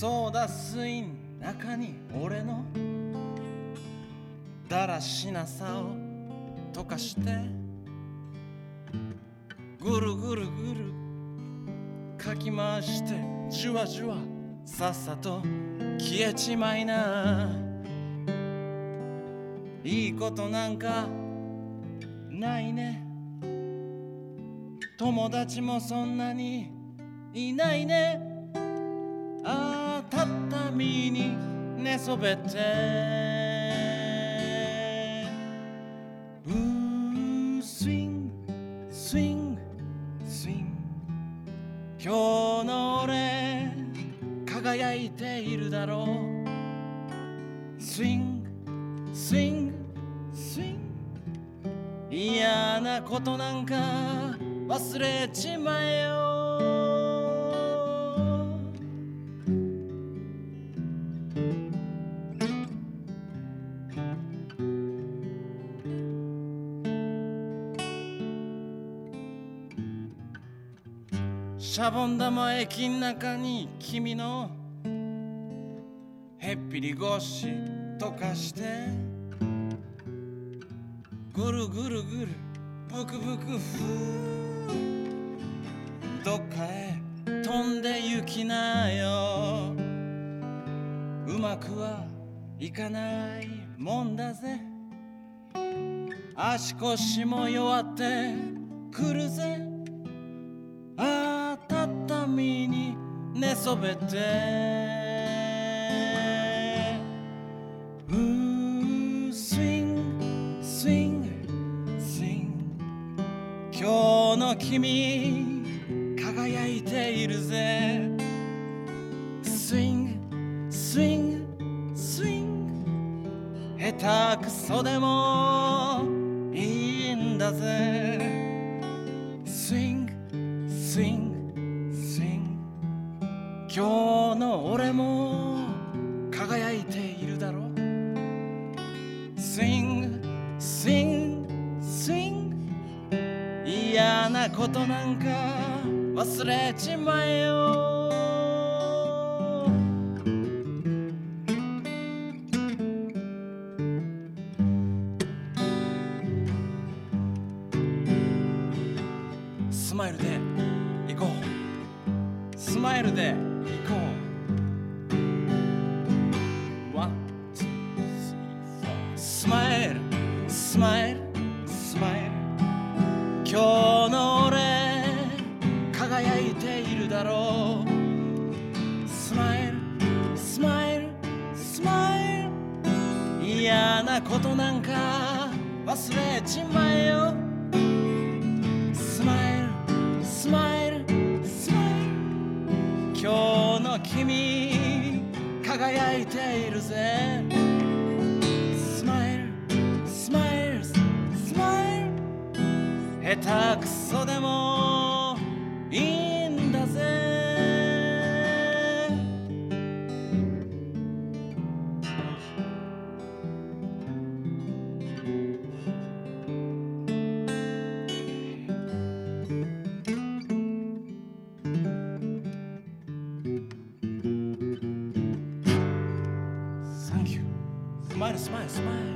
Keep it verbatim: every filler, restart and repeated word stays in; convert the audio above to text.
ソーダ水の中に俺のだらしなさを溶かしてぐるぐるぐるかき回してじゅわじゅわさっさと消えちまいな。いいことなんかないね。友達もそんなにいないね。ああ畳に寝そべってうースイングスイングスイング今日の俺輝いているだろう。スイングスイングスイング嫌なことなんか忘れちまえよ。シャボン玉駅の中に君のへっぴり腰溶かしてぐるぐるぐるブクブクふーどっかへ飛んで行きなよ。うまくはいかないもんだぜ。足腰も弱ってくるぜ。ああ畳に寝そべってうースイングスイングスイング今日の君輝いているぜ。スイングスイングスイング下手くそでもいいんだぜ。スイングスイングスイング今日の俺も輝いているだろう。スイングスイングスイング嫌なことなんか忘れちまえよ。スマイルで行こう。スマイルで行こう。ワン、ツー、スリー、フォー。スマイル、スマイル、スマイル。今日の俺輝いているだろう。スマイル、スマイル、スマイル。嫌なことなんか忘れちまえよ。スマイルスマイルスマイル今日の君輝いているぜ。スマイルスマイルスマイル下手くそでもいいんだぜ。Thank you. Smile, smile, smile.